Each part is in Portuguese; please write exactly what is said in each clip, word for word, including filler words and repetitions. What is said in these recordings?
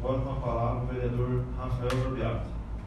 Agora com a palavra o vereador Rafael Robiato.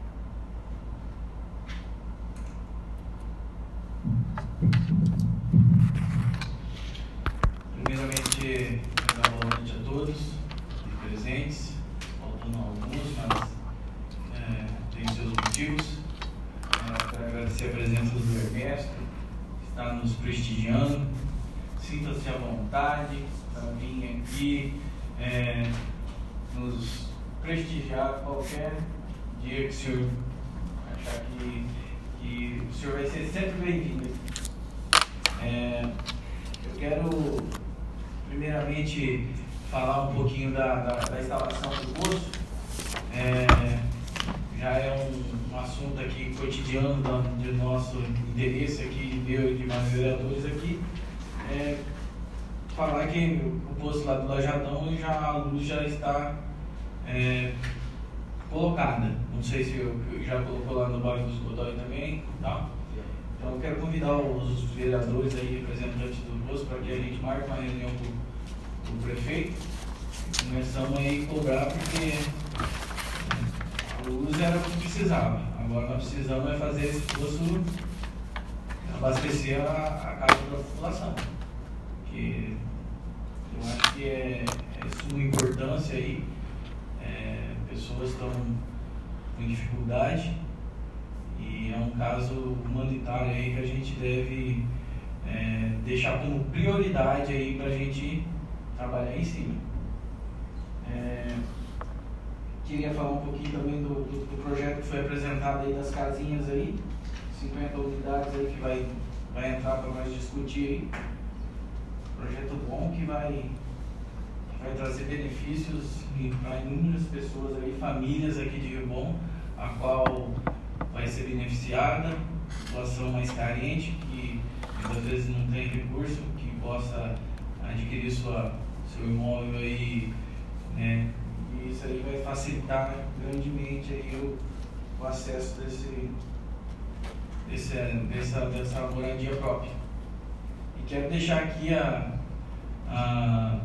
Primeiramente, dar boa noite a todos e presentes, faltando alguns, mas é, tem seus motivos. É, quero agradecer a presença do Ernesto, que está nos prestigiando. Sinta-se à vontade para vir aqui é, nos prestigiar qualquer dia que o senhor achar que, que o senhor vai ser sempre bem-vindo. É, eu quero primeiramente falar um pouquinho da, da, da instalação do poço. É, já é um, um assunto aqui cotidiano da, de nosso interesse aqui, meu e de mais vereadores aqui. É, falar que o poço lá do Lajadão, já, a luz já está é, colocada. Não sei se eu, eu já colocou lá no bairro dos Godoy também, tá? Então eu quero convidar os vereadores aí, representantes do poço, para que a gente marque uma reunião com, com o prefeito. Começamos aí a cobrar porque a luz era o que precisava. Agora nós precisamos é fazer esse poço abastecer a, a casa da população. Que eu acho que é, é de suma importância aí. É, pessoas estão com dificuldade e é um caso humanitário aí que a gente deve é, deixar como prioridade aí para a gente trabalhar em cima. É, queria falar um pouquinho também do, do, do projeto que foi apresentado aí das casinhas aí, cinquenta unidades aí que vai, vai entrar para nós discutir aí. Projeto bom que vai, que vai trazer benefícios para inúmeras pessoas aí, famílias aqui de Rio Bom, a qual vai ser beneficiada, população mais carente, que muitas vezes não tem recurso, que possa adquirir sua, seu imóvel aí, né? E isso aí vai facilitar grandemente aí o, o acesso desse, desse, dessa, dessa moradia própria. E quero deixar aqui a, a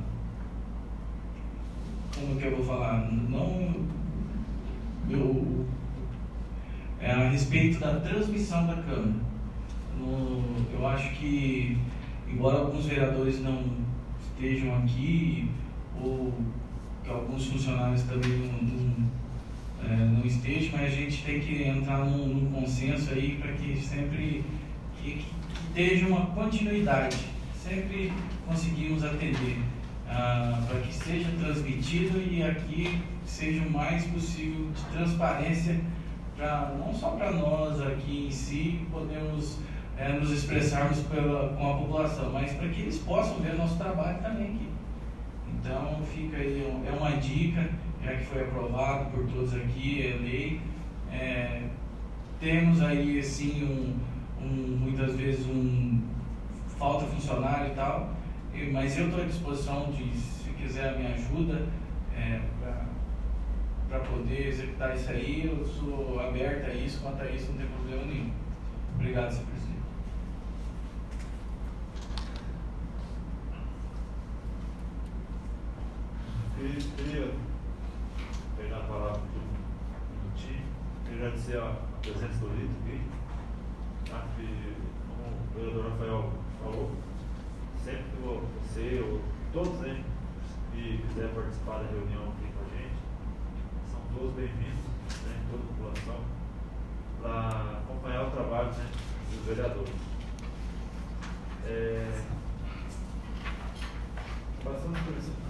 como que eu vou falar, não eu, é a respeito da transmissão da Câmara. No, eu acho que, embora alguns vereadores não estejam aqui, ou que alguns funcionários também não, não, é, não estejam, mas a gente tem que entrar num, num consenso aí para que sempre que, que esteja uma continuidade, sempre conseguimos atender, ah, para que seja transmitido e aqui seja o mais possível de transparência, pra, não só para nós aqui em si podemos é, nos expressarmos pela, com a população, mas para que eles possam ver nosso trabalho também aqui. Então fica aí, é uma dica, já que foi aprovado por todos aqui, é lei. É, temos aí assim um, um, muitas vezes um falta funcionário e tal, mas eu estou à disposição de, se quiser a minha ajuda é, para poder executar isso aí, eu sou aberto a isso, quanto a isso não tem problema nenhum. Obrigado, senhor presidente. Eu queria pegar a palavra do time, queria agradecer a presença do Lito aqui, tá? Que, como o vereador Rafael falou, sempre que você ou todos, né, que quiser participar da reunião aqui com a gente, são todos bem-vindos, né, toda a população, para acompanhar o trabalho, né, dos vereadores. É, passando por isso.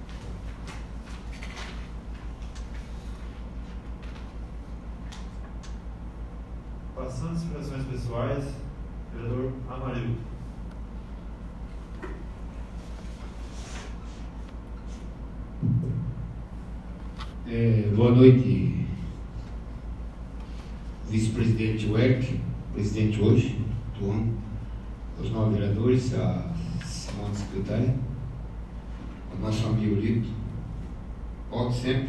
Passando as expressões pessoais, vereador Amarildo. É, boa noite, vice-presidente Werk, presidente hoje do ano, aos nove vereadores, a Simone secretária, ao nosso amigo Lito, volte sempre.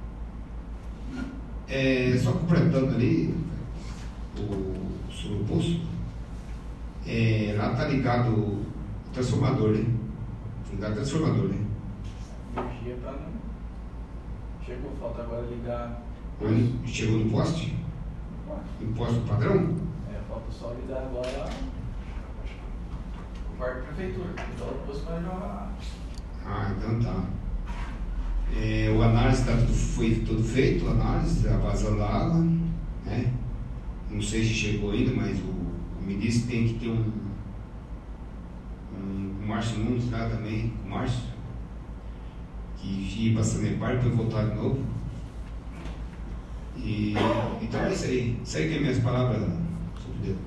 É, só completando ali o, sobre o poço, é, lá está ligado o transformador, né? Tá ligado o transformador, né? Energia está no... Chegou, falta agora ligar. Onde? Chegou no poste? No poste padrão? É, falta só ligar agora o quarto da prefeitura. Então depois vai jogar. Ah, então tá. É, o análise tá tudo, foi tudo feito, a análise, a vazão da água, né? Não sei se chegou ainda, mas o, o me disse que tem que ter um, um, um Márcio Nunes lá também, o Márcio, que ia para Sanepar e depois voltar de novo. E, então é isso aí. Isso aí que é minhas palavras, sobre Deus.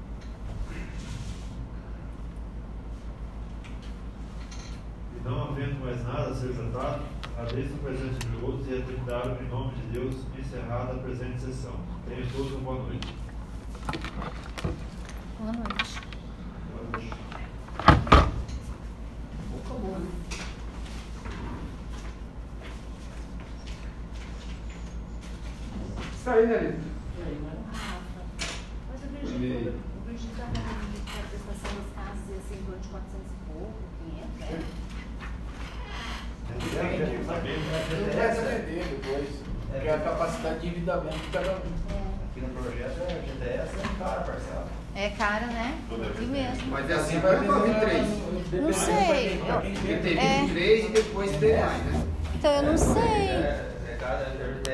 E não havendo mais nada a ser tratado, agradeço a presença de todos e atividade em nome de Deus, encerrada a presente sessão. Tenham todos uma boa noite. Boa noite. Boa noite. Acabou, né? Isso aí, né, Lito? Rafa, mas o Virgínia o Virgínia está falando de que a prestação das casas ia ser em torno de quatrocentos e pouco, quinhentos, né? Vai defender depois. Porque a capacidade de endividamento de cada um. Aqui no projeto é G T S, é cara a parcela. É cara, né? E mesmo. Mas é assim, vai para vinte e três. Não sei. Vai ter É. vinte e três e depois tem mais, né? Então eu não sei. É, é cara, é